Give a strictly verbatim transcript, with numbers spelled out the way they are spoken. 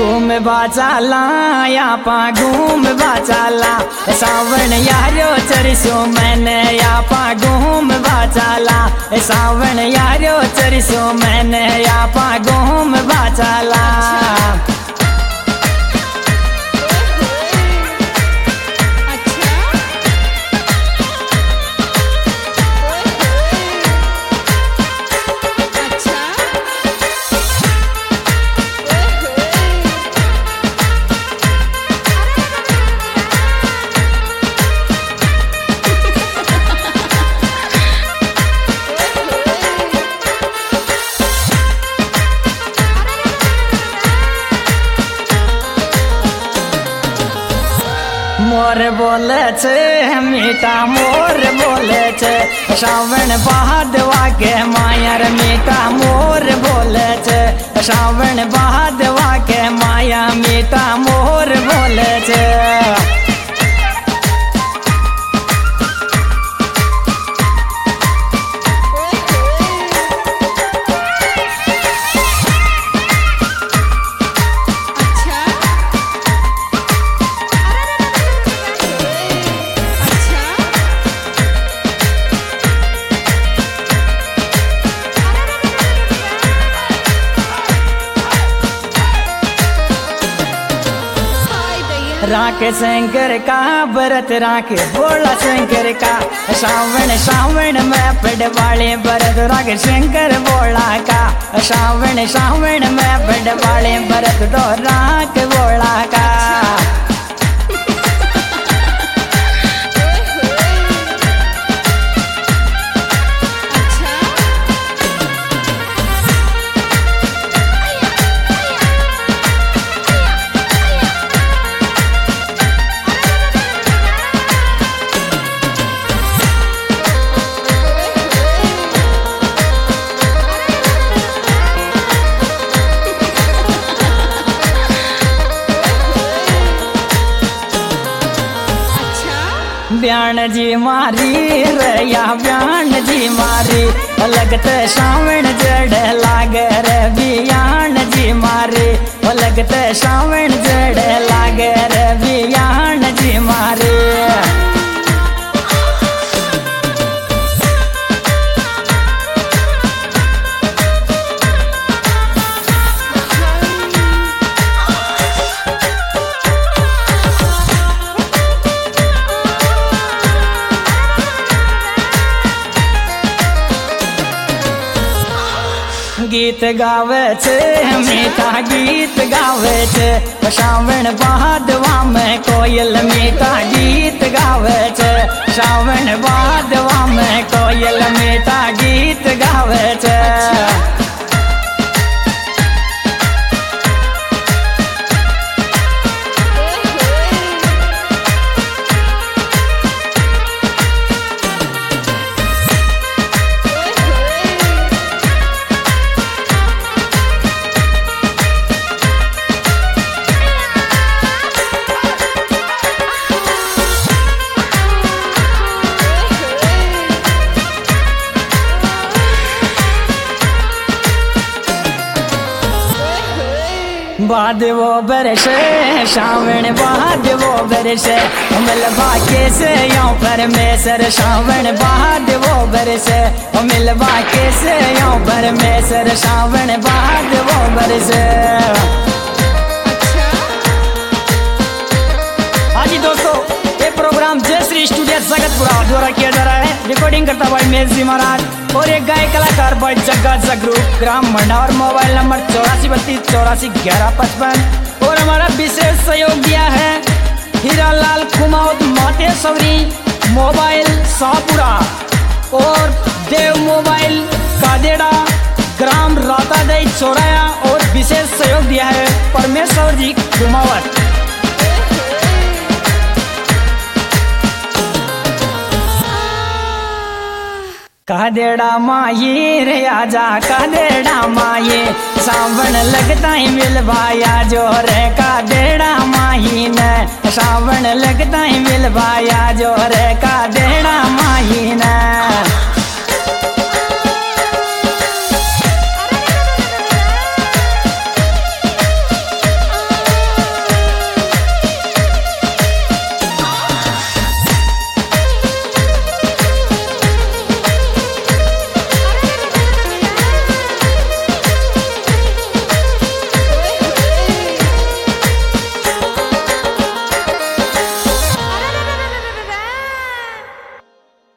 घूम बाचाला यापा घूम बाचाला सावन यारो चरसो मैंने यापा घूम बाचाला सावन यारो चरसो मैंने यापा घूम बाचाला मोर बोले छे मीठा मोर बोले छे श्रावण बहादवा के मायर मीठा मोर बोले छे श्रावण बहादवा के माया मीठा मोर बोले छे राके शंकर का व्रत राके बोला शंकर का श्रावण श्रावण में पड़ वाले व्रत राके शंकर बोला का श्रावण श्रावण में पड़ वाले व्रत तो राक बोला का ब्यान जी मारी रया ब्यान जी मारी लगत श्रावण जड़ लागे रे बियान जी मारी लगत श्रावण जड़ लागे रे बियान जी मारी गीत गावे छे मीठा गीत गावे छे श्रावण बहादवा में कोयल मीठा गीत गावे छे श्रावण बहादवा में कोयल मीठा गीत गावे छे बाद वो बरसे श्रावण बाद वो बरसे मिल बाके से यो परमेश्वर श्रावण बाद वो बरसे मिल बाके से यो परमेश्वर श्रावण बाद वो बरसे हाँ जी दोस्तों ये प्रोग्राम जय श्री स्टूडियो जगतपुरा द्वारा किया जा रहा है रिकॉर्डिंग करता भाई मेज जी महाराज और एक गाय कलाकार भाई जग्गा जगरू ग्राम मंडावर मोबाइल नंबर चौरासी बत्तीस चौरासी ग्यारह पचपन और हमारा विशेष सहयोग दिया है हीरालाल कुमाऊद मातेश्वरी मोबाइल शाहपुरा और देव मोबाइल कादेड़ा ग्राम रातादई चौराया और विशेष सहयोग दिया है परमेश्वर जी कुमावत कादेड़ा माये रे आजा कादेड़ा माये सावन लगता ही मिलवाया जो रे कादेड़ा माही ने सावन लगता ही मिलवाया जो रे कादेड़ा माही